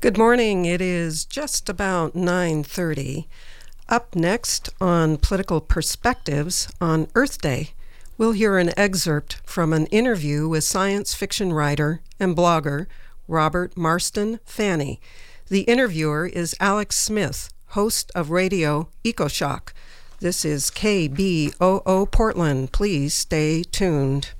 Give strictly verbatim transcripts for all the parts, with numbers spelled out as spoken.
Good morning. It is just about nine thirty. Up next on Political Perspectives on Earth Day, we'll hear an excerpt from an interview with science fiction writer and blogger Robert Marston Fanny. The interviewer is Alex Smith, host of Radio EcoShock. This is K B O O Portland. Please stay tuned.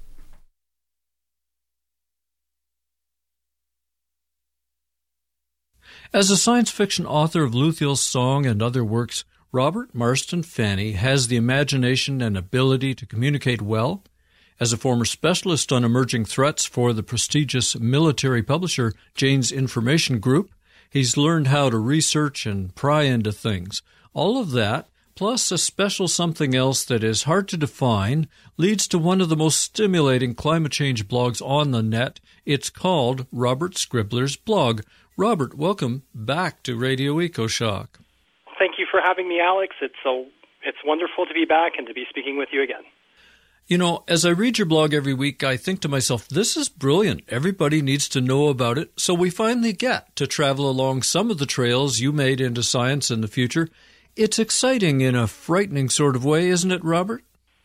As a science fiction author of Luthiel's Song and other works, Robert Marston Fanny has the imagination and ability to communicate well. As a former specialist on emerging threats for the prestigious military publisher Jane's Information Group, he's learned how to research and pry into things. All of that, plus a special something else that is hard to define, leads to one of the most stimulating climate change blogs on the net. It's called Robert Scribbler's Blog. Robert, welcome back to Radio EcoShock. Thank you for having me, Alex. It's a, it's wonderful to be back and to be speaking with you again. You know, as I read your blog every week, I think to myself, this is brilliant. Everybody needs to know about it. So we finally get to travel along some of the trails you made into science in the future. It's exciting in a frightening sort of way, isn't it, Robert?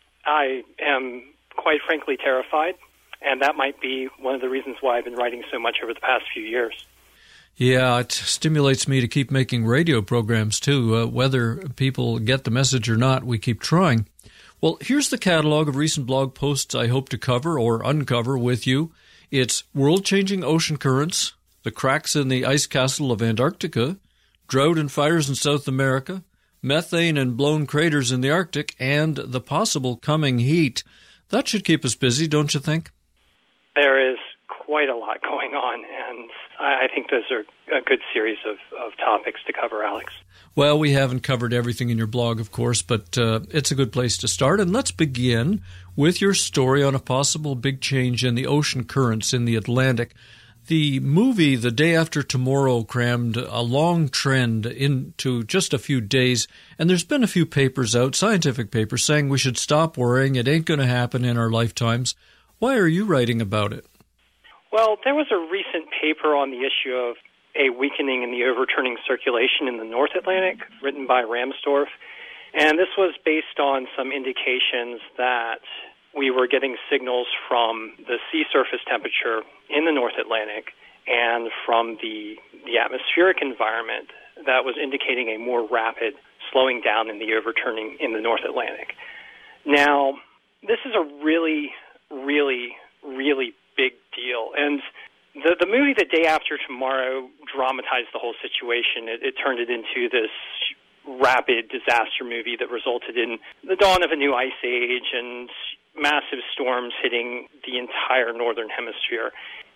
I am quite frankly terrified, and that might be one of the reasons why I've been writing so much over the past few years. Yeah, it stimulates me to keep making radio programs, too. Uh, whether people get the message or not, we keep trying. Well, here's the catalog of recent blog posts I hope to cover or uncover with you. It's world-changing ocean currents, the cracks in the ice castle of Antarctica, drought and fires in South America, methane and blown craters in the Arctic, and the possible coming heat. That should keep us busy, don't you think? There is quite a lot going on, and I think those are a good series of, of topics to cover, Alex. Well, we haven't covered everything in your blog, of course, but uh, it's a good place to start. And let's begin with your story on a possible big change in the ocean currents in the Atlantic. The movie The Day After Tomorrow crammed a long trend into just a few days, and there's been a few papers out, scientific papers, saying we should stop worrying. It ain't going to happen in our lifetimes. Why are you writing about it? Well, there was a recent paper on the issue of a weakening in the overturning circulation in the North Atlantic, written by Ramsdorff, and this was based on some indications that we were getting signals from the sea surface temperature in the North Atlantic and from the, the atmospheric environment that was indicating a more rapid slowing down in the overturning in the North Atlantic. Now, this is a really, really, really big deal. And the the movie The Day After Tomorrow dramatized the whole situation. It, it turned it into this rapid disaster movie that resulted in the dawn of a new ice age and massive storms hitting the entire northern hemisphere.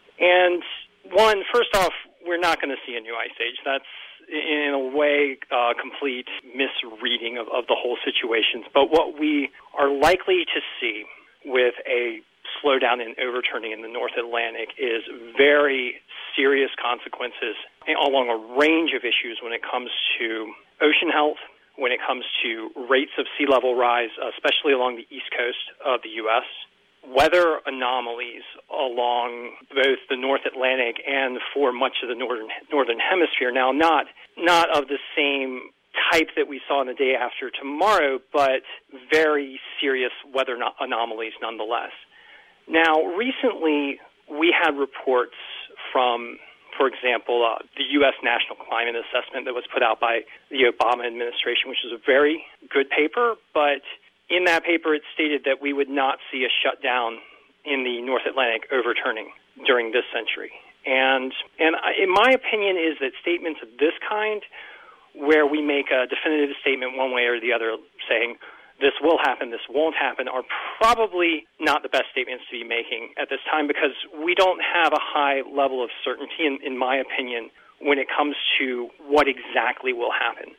And one, first off, we're not going to see a new ice age. That's, in a way, a complete misreading of, of the whole situation. But what we are likely to see with a slowdown in overturning in the North Atlantic is very serious consequences along a range of issues when it comes to ocean health, when it comes to rates of sea level rise, especially along the east coast of the U S, weather anomalies along both the North Atlantic and for much of the northern northern hemisphere. Now, not not of the same type that we saw in The Day After Tomorrow, but very serious weather no- anomalies nonetheless. Now, recently, we had reports from, for example, uh, the U S National Climate Assessment that was put out by the Obama administration, which is a very good paper, but in that paper it stated that we would not see a shutdown in the North Atlantic overturning during this century. And, and in my opinion is that statements of this kind, where we make a definitive statement one way or the other saying, this will happen, this won't happen, are probably not the best statements to be making at this time because we don't have a high level of certainty, in, in my opinion, when it comes to what exactly will happen.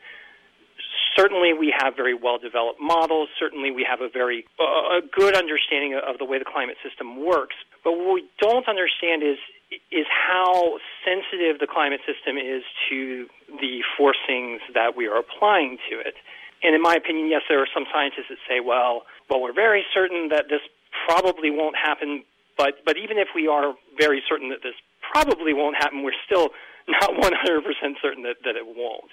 Certainly we have very well-developed models. Certainly we have a very uh, a good understanding of the way the climate system works. But what we don't understand is is how sensitive the climate system is to the forcings that we are applying to it. And in my opinion, yes, there are some scientists that say, well, well, we're very certain that this probably won't happen, but, but even if we are very certain that this probably won't happen, we're still not one hundred percent certain that, that it won't.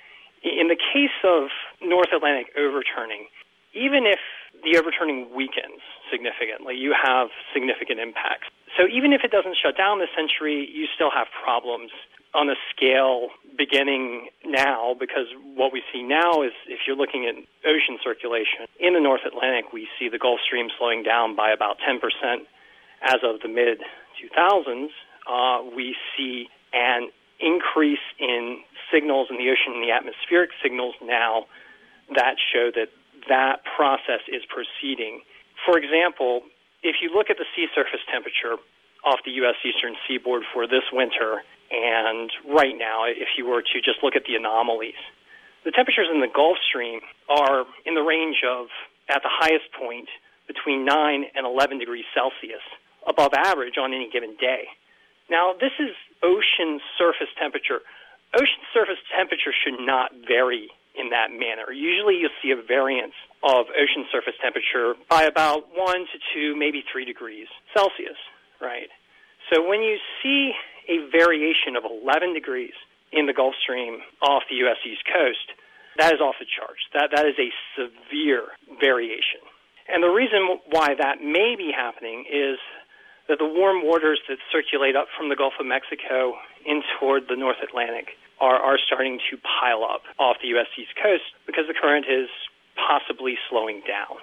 In the case of North Atlantic overturning, even if the overturning weakens significantly, you have significant impacts. So even if it doesn't shut down this century, you still have problems on a scale beginning now, because what we see now is, if you're looking at ocean circulation in the North Atlantic, we see the Gulf Stream slowing down by about ten percent as of the mid two thousands. Uh, we see an increase in signals in the ocean and the atmospheric signals now that show that that process is proceeding. For example, if you look at the sea surface temperature off the U S eastern seaboard for this winter, and right now, if you were to just look at the anomalies, the temperatures in the Gulf Stream are in the range of, at the highest point, between nine and eleven degrees Celsius above average on any given day. Now, this is ocean surface temperature. Ocean surface temperature should not vary in that manner. Usually you'll see a variance of ocean surface temperature by about one to two, maybe three degrees Celsius, right? So when you see a variation of eleven degrees in the Gulf Stream off the U S East Coast, that is off the charts. That, that is a severe variation. And the reason why that may be happening is that the warm waters that circulate up from the Gulf of Mexico in toward the North Atlantic are, are starting to pile up off the U S East Coast because the current is possibly slowing down.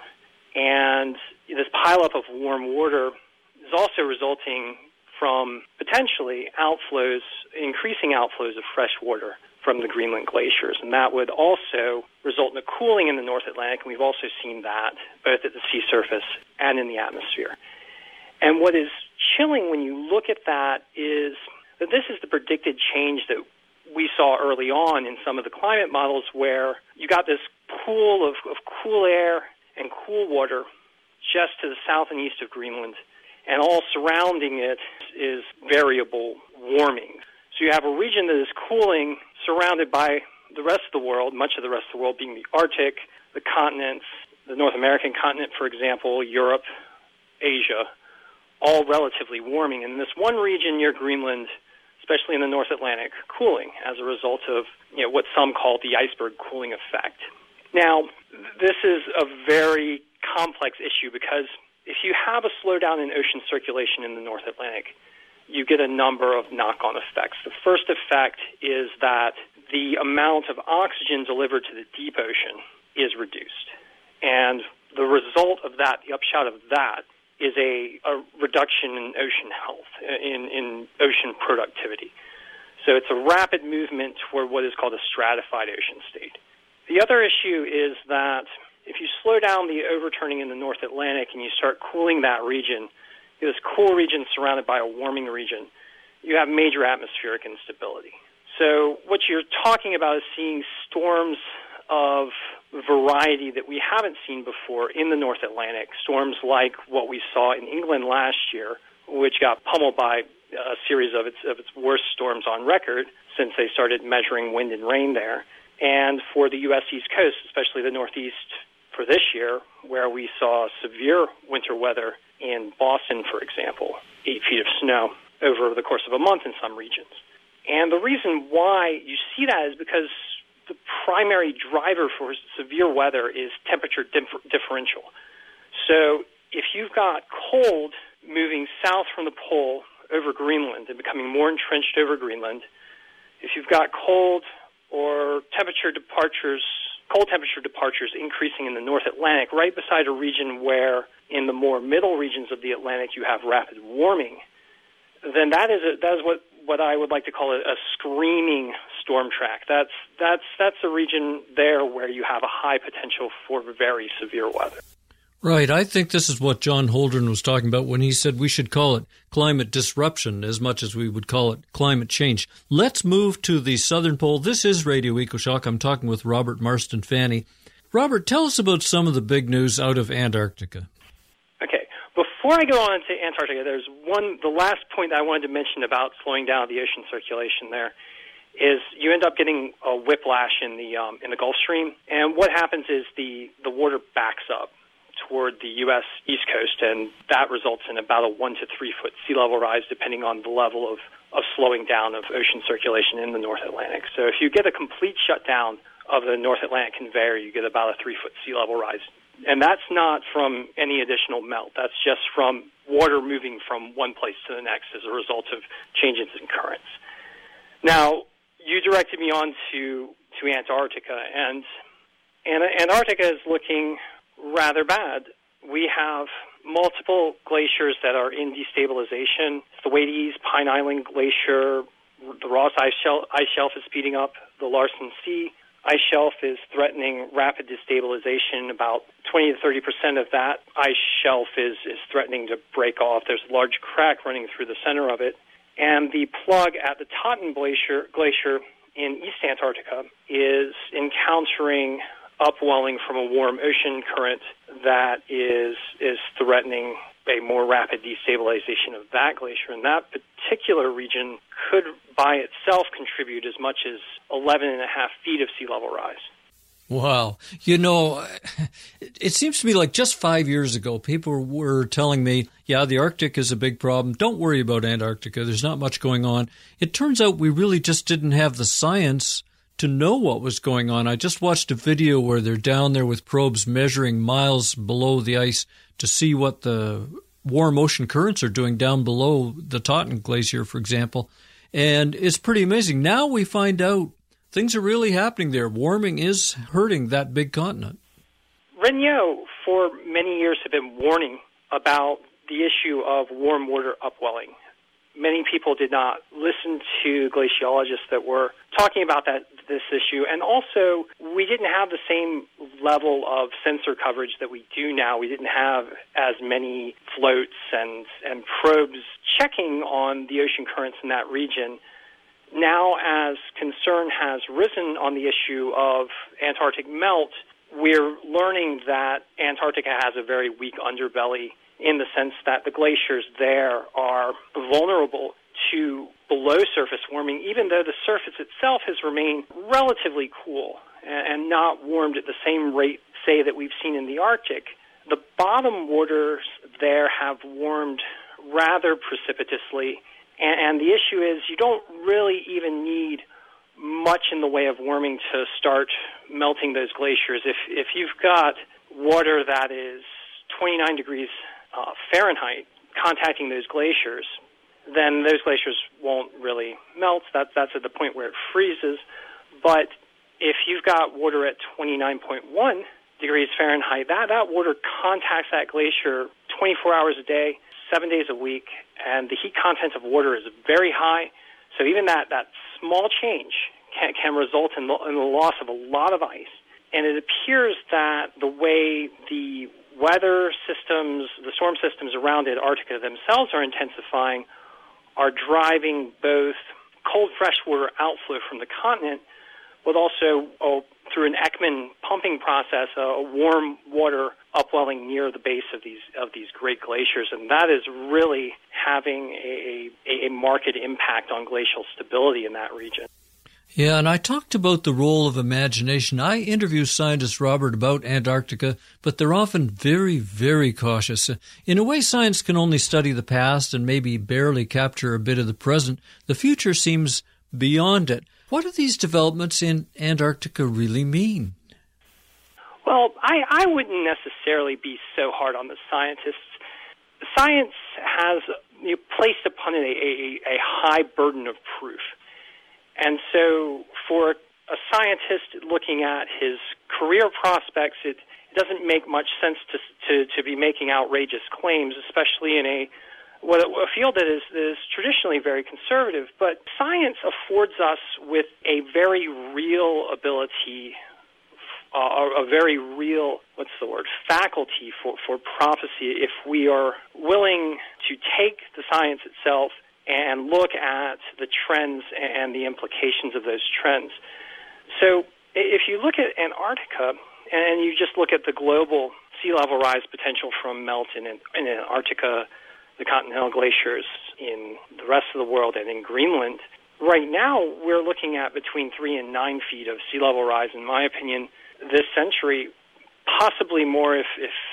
And this pileup of warm water is also resulting from potentially outflows, increasing outflows of fresh water from the Greenland glaciers. And that would also result in a cooling in the North Atlantic, and we've also seen that both at the sea surface and in the atmosphere. And what is chilling when you look at that is that this is the predicted change that we saw early on in some of the climate models, where you got this pool of, of cool air and cool water just to the south and east of Greenland, and all surrounding it is variable warming. So you have a region that is cooling, surrounded by the rest of the world, much of the rest of the world being the Arctic, the continents, the North American continent, for example, Europe, Asia, all relatively warming. And this one region near Greenland, especially in the North Atlantic, cooling as a result of, you know, what some call the iceberg cooling effect. Now, this is a very complex issue because if you have a slowdown in ocean circulation in the North Atlantic, you get a number of knock-on effects. The first effect is that the amount of oxygen delivered to the deep ocean is reduced. And the result of that, the upshot of that, is a, a reduction in ocean health, in, in ocean productivity. So it's a rapid movement toward what is called a stratified ocean state. The other issue is that if you slow down the overturning in the North Atlantic and you start cooling that region, this cool region surrounded by a warming region, you have major atmospheric instability. So what you're talking about is seeing storms of variety that we haven't seen before in the North Atlantic, storms like what we saw in England last year, which got pummeled by a series of its, of its worst storms on record since they started measuring wind and rain there. And for the U S East Coast, especially the Northeast, for this year, where we saw severe winter weather in Boston, for example, eight feet of snow over the course of a month in some regions. And the reason why you see that is because the primary driver for severe weather is temperature dif- differential. So if you've got cold moving south from the pole over Greenland and becoming more entrenched over Greenland, if you've got cold or temperature departures, cold temperature departures increasing in the North Atlantic, right beside a region where in the more middle regions of the Atlantic you have rapid warming, then that is a, that is what, what I would like to call a, a screaming storm track. That's that's that's a region there where you have a high potential for very severe weather. Right. I think this is what John Holdren was talking about when he said we should call it climate disruption as much as we would call it climate change. Let's move to the southern pole. This is Radio EcoShock. I'm talking with Robert Marston Fanny. Robert, tell us about some of the big news out of Antarctica. Okay. Before I go on to Antarctica, there's one, the last point that I wanted to mention about slowing down the ocean circulation there is you end up getting a whiplash in the um, in the Gulf Stream, and what happens is the, the water backs up toward the U S East Coast, and that results in about a one to three foot sea level rise, depending on the level of, of slowing down of ocean circulation in the North Atlantic. So if you get a complete shutdown of the North Atlantic conveyor, you get about a three foot sea level rise. And that's not from any additional melt. That's just from water moving from one place to the next as a result of changes in currents. Now, you directed me on to, to Antarctica, and, and Antarctica is looking rather bad. We have multiple glaciers that are in destabilization. The Thwaites Pine Island Glacier, the Ross Ice Shelf, ice shelf is speeding up. The Larsen C ice shelf is threatening rapid destabilization. About twenty to thirty percent of that ice shelf is, is threatening to break off. There's a large crack running through the center of it. And the plug at the Totten Glacier, glacier in East Antarctica is encountering upwelling from a warm ocean current that is is threatening a more rapid destabilization of that glacier. And that particular region could by itself contribute as much as eleven and a half feet of sea level rise. Wow. You know, it seems to me like just five years ago, people were telling me, yeah, the Arctic is a big problem. Don't worry about Antarctica. There's not much going on. It turns out we really just didn't have the science to know what was going on. I just watched a video where they're down there with probes measuring miles below the ice to see what the warm ocean currents are doing down below the Totten Glacier, for example. And it's pretty amazing. Now we find out things are really happening there. Warming is hurting that big continent. Renyo, for many years, have been warning about the issue of warm water upwelling. Many people did not listen to glaciologists that were talking about that this issue, and also we didn't have the same level of sensor coverage that we do now. We didn't have as many floats and, and probes checking on the ocean currents in that region. Now, as concern has risen on the issue of Antarctic melt, we're learning that Antarctica has a very weak underbelly in the sense that the glaciers there are vulnerable to below-surface warming, even though the surface itself has remained relatively cool and not warmed at the same rate, say, that we've seen in the Arctic. The bottom waters there have warmed rather precipitously, and the issue is you don't really even need much in the way of warming to start melting those glaciers. If if you've got water that is twenty-nine degrees uh, Fahrenheit contacting those glaciers, then those glaciers won't really melt. That, that's at the point where it freezes. But if you've got water at twenty-nine point one degrees Fahrenheit, that, that water contacts that glacier twenty-four hours a day, seven days a week, and the heat content of water is very high. So even that, that small change can, can result in the, in the loss of a lot of ice. And it appears that the way the weather systems, the storm systems around Antarctica themselves are intensifying, are driving both cold freshwater outflow from the continent, but also oh, through an Ekman pumping process, uh, a warm water upwelling near the base of these of these great glaciers, and that is really having a, a, a marked impact on glacial stability in that region. Yeah, and I talked about the role of imagination. I interview scientists, Robert, about Antarctica, but they're often very, very cautious. In a way, science can only study the past and maybe barely capture a bit of the present. The future seems beyond it. What do these developments in Antarctica really mean? Well, I, I wouldn't necessarily be so hard on the scientists. Science has you know, placed upon it a, a, a high burden of proof. And so for a scientist looking at his career prospects, it, it doesn't make much sense to, to, to be making outrageous claims, especially in a what a field that is, is traditionally very conservative. But science affords us with a very real ability, uh, a very real, what's the word, faculty for, for prophecy if we are willing to take the science itself and look at the trends and the implications of those trends. So if you look at Antarctica and you just look at the global sea level rise potential from melt in, in Antarctica, the continental glaciers in the rest of the world, and in Greenland, right now we're looking at between three and nine feet of sea level rise, in my opinion, this century, possibly more if, if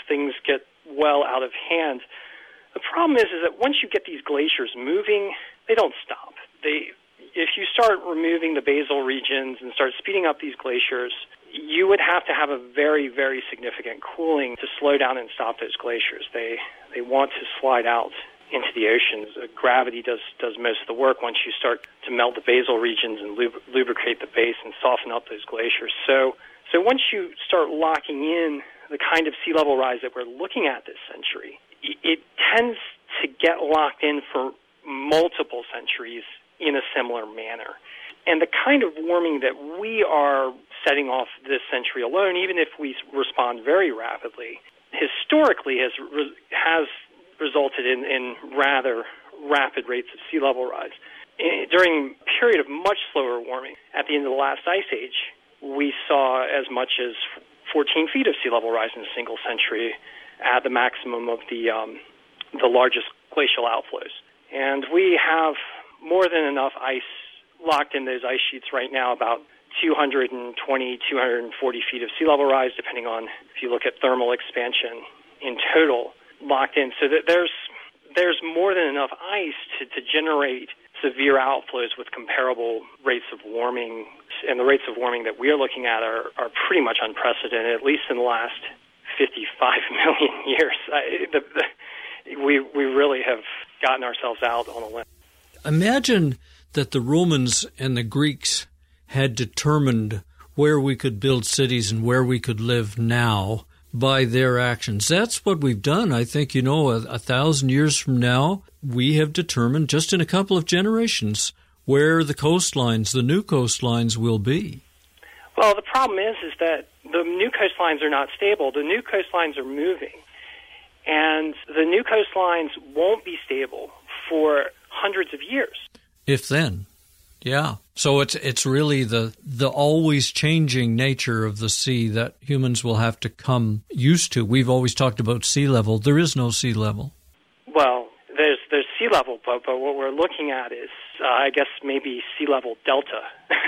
things get well out of hand. The problem is, is that once you get these glaciers moving, they don't stop. They, if you start removing the basal regions and start speeding up these glaciers, you would have to have a very, very significant cooling to slow down and stop those glaciers. They they want to slide out into the oceans. Uh, gravity does does most of the work once you start to melt the basal regions and lub- lubricate the base and soften up those glaciers. So, so once you start locking in the kind of sea level rise that we're looking at this century, it tends to get locked in for multiple centuries in a similar manner. And the kind of warming that we are setting off this century alone, even if we respond very rapidly, historically has re- has resulted in, in rather rapid rates of sea level rise. In, during a period of much slower warming, at the end of the last ice age, we saw as much as fourteen feet of sea level rise in a single century at the maximum of the um, the largest glacial outflows. And we have more than enough ice locked in those ice sheets right now, about two hundred twenty, two hundred forty feet of sea level rise, depending on if you look at thermal expansion in total, locked in. So that there's there's more than enough ice to, to generate severe outflows with comparable rates of warming. And the rates of warming that we're looking at are, are pretty much unprecedented, at least in the last fifty-five million years. I, the, the, we, we really have gotten ourselves out on a limb. Imagine that the Romans and the Greeks had determined where we could build cities and where we could live now by their actions. That's what we've done. I think, you know, a, a thousand years from now, we have determined just in a couple of generations where the coastlines, the new coastlines will be. Well, the problem is, is that the new coastlines are not stable. The new coastlines are moving. And the new coastlines won't be stable for hundreds of years. If then, yeah. So it's it's really the the always changing nature of the sea that humans will have to come used to. We've always talked about sea level. There is no sea level. Well, there's there's sea level, but but what we're looking at is, uh, I guess, maybe sea level delta.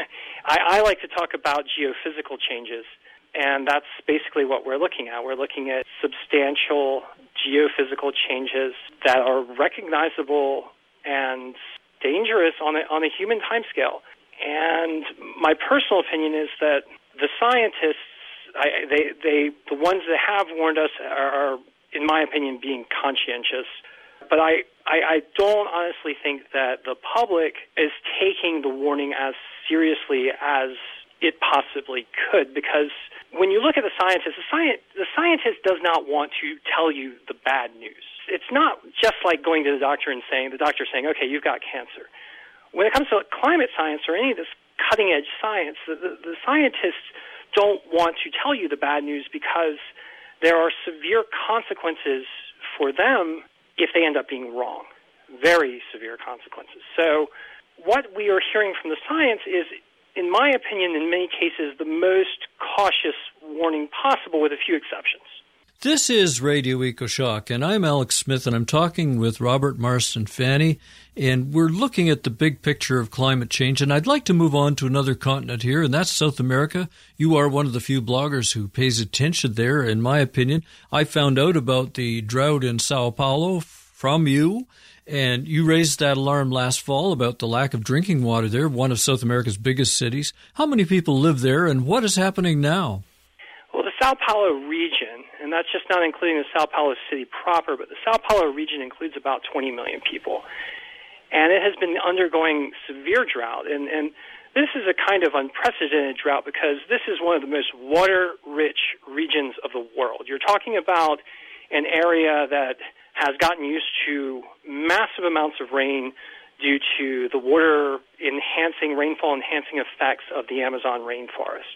I, I like to talk about geophysical changes, and that's basically what we're looking at. We're looking at substantial geophysical changes that are recognizable and dangerous on a, on a human timescale. And my personal opinion is that the scientists, I, they, they, the ones that have warned us are, are, in my opinion, being conscientious. But I, I, I don't honestly think that the public is taking the warning as seriously as it possibly could, because when you look at the scientists, the, sci- the scientist does not want to tell you the bad news. It's not just like going to the doctor and saying, the doctor saying, okay, you've got cancer. When it comes to climate science or any of this cutting-edge science, the, the, the scientists don't want to tell you the bad news because there are severe consequences for them if they end up being wrong. Very severe consequences. So what we are hearing from the science is, in my opinion, in many cases, the most cautious warning possible, with a few exceptions. This is Radio EcoShock, and I'm Alex Smith, and I'm talking with Robert Marston Fanny, and we're looking at the big picture of climate change, and I'd like to move on to another continent here, and that's South America. You are one of the few bloggers who pays attention there, in my opinion. I found out about the drought in Sao Paulo from you, and you raised that alarm last fall about the lack of drinking water there, one of South America's biggest cities. How many people live there, and what is happening now? Well, the Sao Paulo region, and that's just not including the Sao Paulo city proper, but the Sao Paulo region includes about twenty million people. And it has been undergoing severe drought. And, and this is a kind of unprecedented drought because this is one of the most water-rich regions of the world. You're talking about an area that has gotten used to massive amounts of rain due to the water-enhancing, rainfall-enhancing effects of the Amazon rainforest.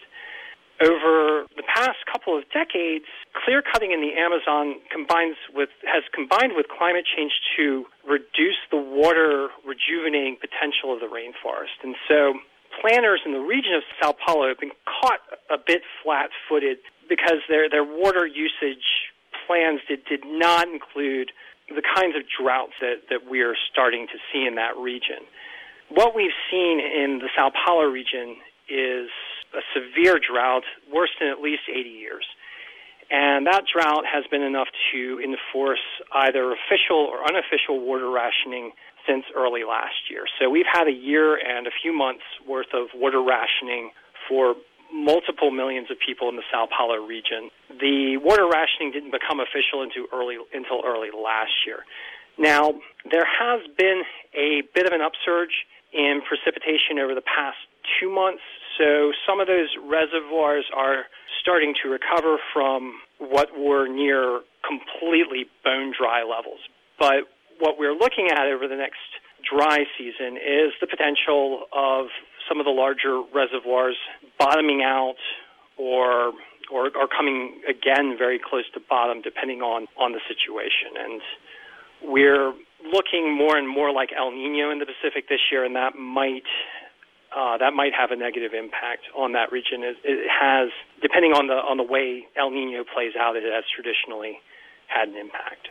Over the past couple of decades, clear cutting in the Amazon combines with has combined with climate change to reduce the water rejuvenating potential of the rainforest. And so planners in the region of Sao Paulo have been caught a bit flat-footed because their, their water usage plans did, did not include the kinds of droughts that, that we are starting to see in that region. What we've seen in the Sao Paulo region is a severe drought, worse than at least eighty years. And that drought has been enough to enforce either official or unofficial water rationing since early last year. So we've had a year and a few months worth of water rationing for multiple millions of people in the Sao Paulo region. The water rationing didn't become official until early, until early last year. Now, there has been a bit of an upsurge in precipitation over the past two months, so some of those reservoirs are starting to recover from what were near completely bone-dry levels. But what we're looking at over the next dry season is the potential of some of the larger reservoirs bottoming out or or, or coming again very close to bottom, depending on, on the situation. And we're looking more and more like El Nino in the Pacific this year, and that might uh, that might have a negative impact on that region. It, it has, depending on the on the way El Nino plays out, it has traditionally had an impact.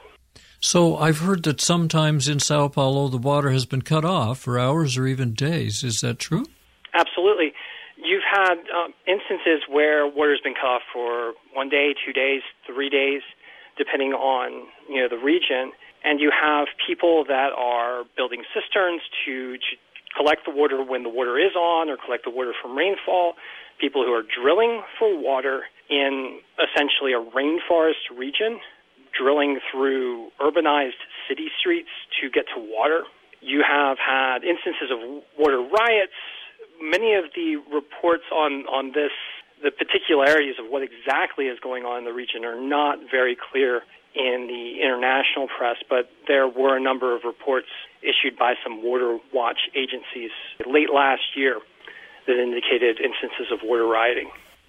So I've heard that sometimes in Sao Paulo the water has been cut off for hours or even days. Is that true? Absolutely. You've had um, instances where water's been cut off for one day, two days, three days, depending on, you know, the region. And you have people that are building cisterns to, to collect the water when the water is on or collect the water from rainfall, people who are drilling for water in essentially a rainforest region, drilling through urbanized city streets to get to water. You have had instances of water riots. Many of the reports on, on this, the particularities of what exactly is going on in the region are not very clear in the international press, but there were a number of reports issued by some water watch agencies late last year that indicated instances of water rioting.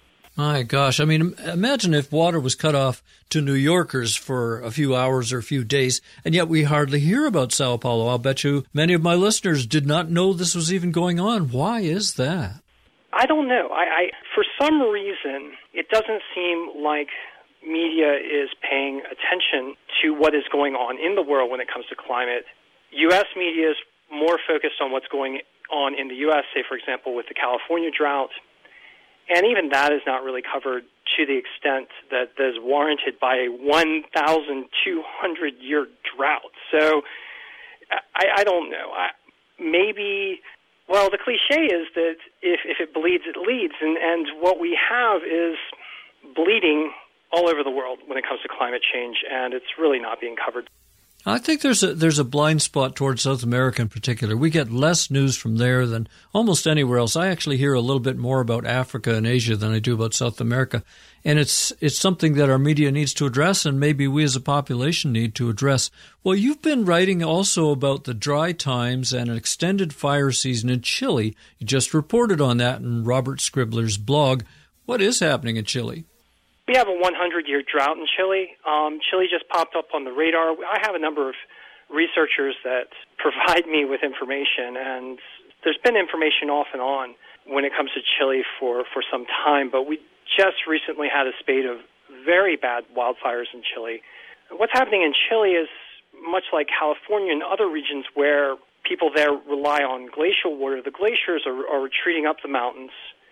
My gosh, I mean, imagine if water was cut off to New Yorkers for a few hours or a few days, and yet we hardly hear about Sao Paulo. I'll bet you many of my listeners did not know this was even going on. Why is that? I don't know. I, I for some reason, it doesn't seem like media is paying attention to what is going on in the world when it comes to climate. U S media is more focused on what's going on in the U S, say, for example, with the California drought. And even that is not really covered to the extent that is warranted by a one thousand two hundred year drought. So I, I don't know. I, maybe, well, the cliche is that if, if it bleeds, it leads. And, and what we have is bleeding all over the world when it comes to climate change, and it's really not being covered. I think there's a there's a blind spot towards South America in particular. We get less news from there than almost anywhere else. I actually hear a little bit more about Africa and Asia than I do about South America. And it's it's something that our media needs to address, and maybe we as a population need to address. Well, you've been writing also about the dry times and an extended fire season in Chile. You just reported on that in Robert Scribbler's blog. What is happening in Chile? We have a hundred year drought in Chile. Um, Chile just popped up on the radar. I have a number of researchers that provide me with information, and there's been information off and on when it comes to Chile for, for some time, but we just recently had a spate of very bad wildfires in Chile. What's happening in Chile is much like California and other regions where people there rely on glacial water. The glaciers are, are retreating up the mountains,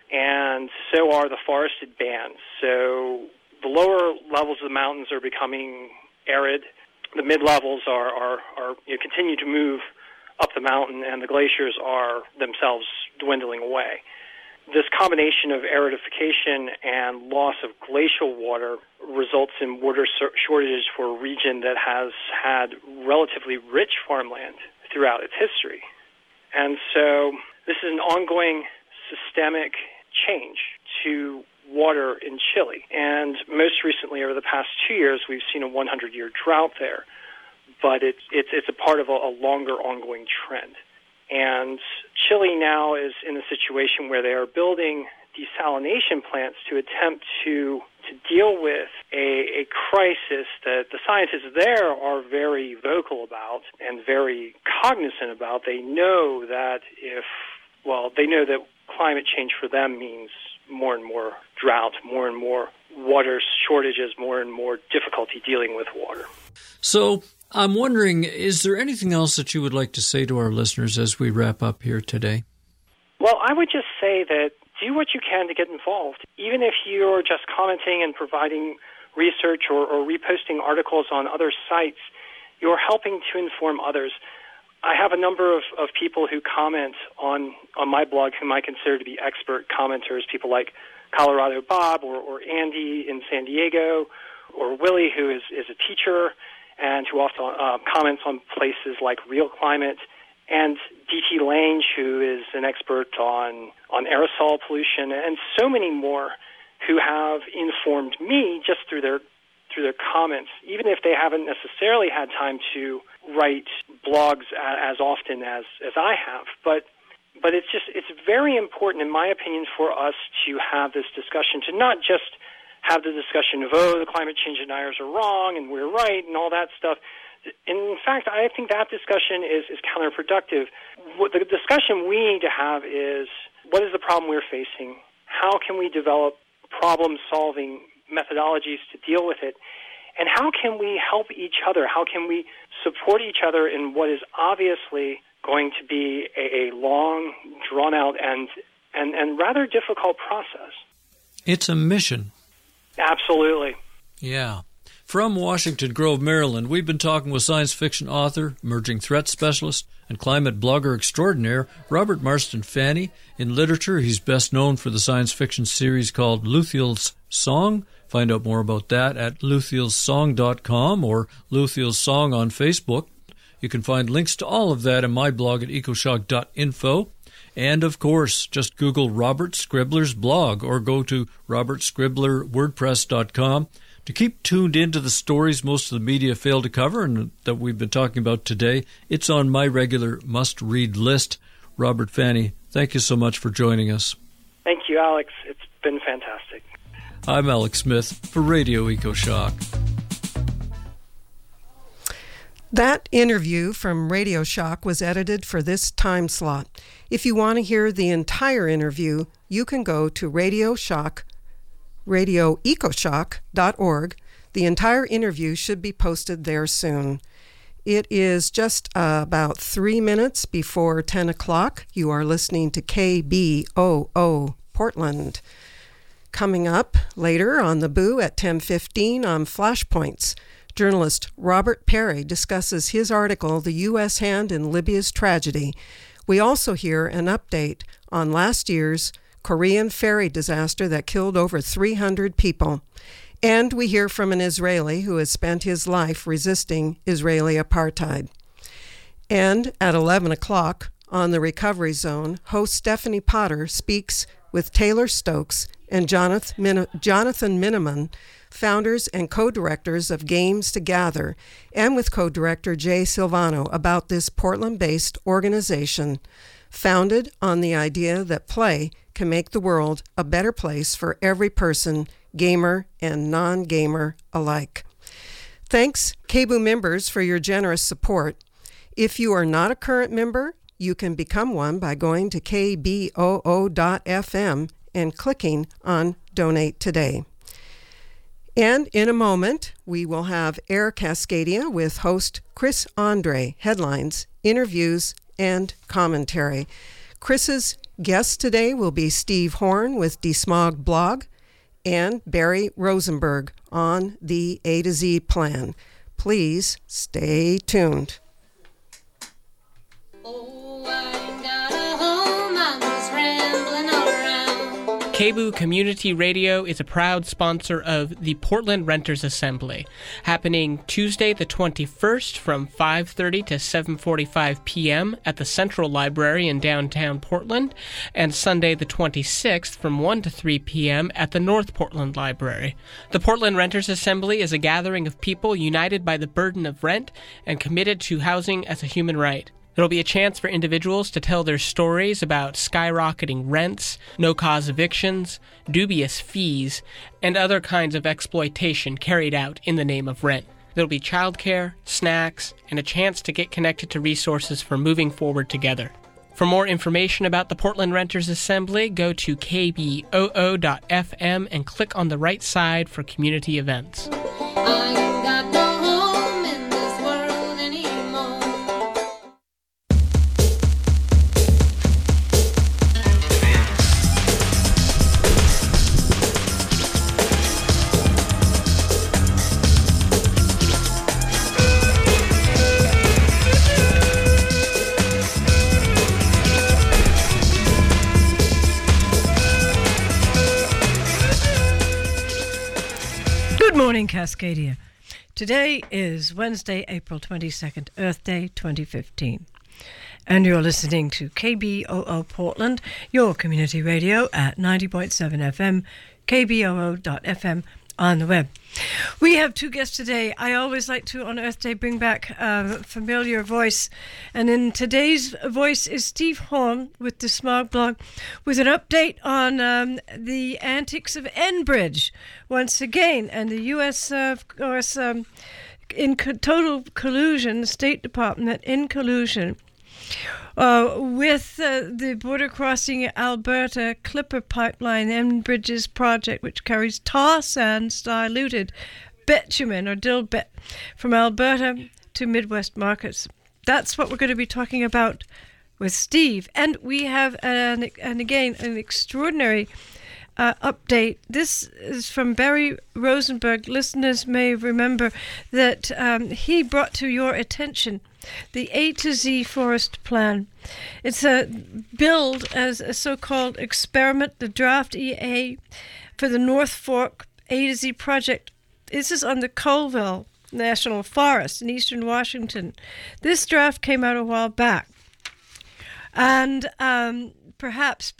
and so are the forested bands. So the lower levels of the mountains are becoming arid. The mid-levels are, are, are you know, continue to move up the mountain, and the glaciers are themselves dwindling away. This combination of aridification and loss of glacial water results in water shortages for a region that has had relatively rich farmland throughout its history. And so this is an ongoing systemic change to water in Chile. And most recently, over the past two years, we've seen a hundred year drought there. But it's it's it's a part of a, a longer ongoing trend. And Chile now is in a situation where they are building desalination plants to attempt to to deal with a, a crisis that the scientists there are very vocal about and very cognizant about. They know that if, well, they know that climate change for them means more and more drought, more and more water shortages, more and more difficulty dealing with water. So I'm wondering, is there anything else that you would like to say to our listeners as we wrap up here today? Well, I would just say that do what you can to get involved. Even if you're just commenting and providing research or, or reposting articles on other sites, you're helping to inform others. I have a number of, of people who comment on, on my blog whom I consider to be expert commenters, people like Colorado Bob or, or Andy in San Diego, or Willie, who is, is a teacher and who also uh, comments on places like Real Climate, and D T Lange, who is an expert on, on aerosol pollution, and so many more who have informed me just through their through their comments, even if they haven't necessarily had time to write blogs as often as, as I have. But but it's just it's very important, in my opinion, for us to have this discussion, to not just have the discussion of, oh, the climate change deniers are wrong and we're right and all that stuff. In fact, I think that discussion is, is counterproductive. What the discussion we need to have is, what is the problem we're facing? How can we develop problem-solving methodologies to deal with it? And how can we help each other? How can we support each other in what is obviously going to be a, a long, drawn-out, and, and, and rather difficult process? It's a mission. Absolutely. Yeah. From Washington Grove, Maryland, we've been talking with science fiction author, emerging threat specialist, and climate blogger extraordinaire Robert Marston Fanny. In literature, he's best known for the science fiction series called Luthiel's Song. Find out more about that at luthiels song dot com or Luthiel's Song on Facebook. You can find links to all of that in my blog at ecoshock dot info. And, of course, just Google Robert Scribbler's blog or go to robert scribbler wordpress dot com. To keep tuned into the stories most of the media fail to cover and that we've been talking about today, it's on my regular must-read list. Robert Fanny, thank you so much for joining us. Thank you, Alex. It's been fantastic. I'm Alex Smith for Radio EcoShock. That interview from Radio Shock was edited for this time slot. If you want to hear the entire interview, you can go to Radio Shock radio ecoshock dot org. The entire interview should be posted there soon. It is just uh, about three minutes before ten o'clock. You are listening to K B O O Portland. Coming up later on The Boo at ten fifteen on Flashpoints, journalist Robert Perry discusses his article, The U S Hand in Libya's Tragedy. We also hear an update on last year's Korean ferry disaster that killed over three hundred people. And we hear from an Israeli who has spent his life resisting Israeli apartheid. And at eleven o'clock on the Recovery Zone, host Stephanie Potter speaks with Taylor Stokes and Jonathan Min- Jonathan Miniman, founders and co-directors of Games to Gather, and with co-director Jay Silvano about this Portland-based organization founded on the idea that play can make the world a better place for every person, gamer and non-gamer alike. Thanks, K B O O members, for your generous support. If you are not a current member, you can become one by going to k b o o dot f m and clicking on Donate Today. And in a moment, we will have Air Cascadia with host Chris Andre, headlines, interviews, and commentary. Chris's guest today will be Steve Horn with Desmog Blog and Barry Rosenberg on the A to Z plan. Please stay tuned. K B O O Community Radio is a proud sponsor of the Portland Renters Assembly, happening Tuesday the twenty-first from five thirty to seven forty-five p.m. at the Central Library in downtown Portland, and Sunday the twenty-sixth from one to three p.m. at the North Portland Library. The Portland Renters Assembly is a gathering of people united by the burden of rent and committed to housing as a human right. There will be a chance for individuals to tell their stories about skyrocketing rents, no-cause evictions, dubious fees, and other kinds of exploitation carried out in the name of rent. There will be childcare, snacks, and a chance to get connected to resources for moving forward together. For more information about the Portland Renters Assembly, go to k b o o dot f m and click on the right side for community events. I got no home in this world anymore. morning, Cascadia. Today is Wednesday, April twenty-second, Earth Day twenty fifteen. And you're listening to K B O O Portland, your community radio at ninety point seven F M, K B O O dot F M on the web. We have two guests today. I always like to, on Earth Day, bring back a familiar voice. And in today's voice is Steve Horn with the Smog Blog with an update on um, the antics of Enbridge once again. And the U S, uh, of course, um, in co- total collusion, the State Department in collusion Uh, with uh, the border crossing Alberta Clipper Pipeline, Enbridge's project, which carries tar sands diluted bitumen or dilbit from Alberta to Midwest markets. That's what we're going to be talking about with Steve. And we have, an, and again, an extraordinary uh, update. This is from Barry Rosenberg. Listeners may remember that um, he brought to your attention the A to Z Forest Plan. It's a billed as a so-called experiment, the draft E A for the North Fork A to Z project. This is on the Colville National Forest in eastern Washington. This draft came out a while back. And um, perhaps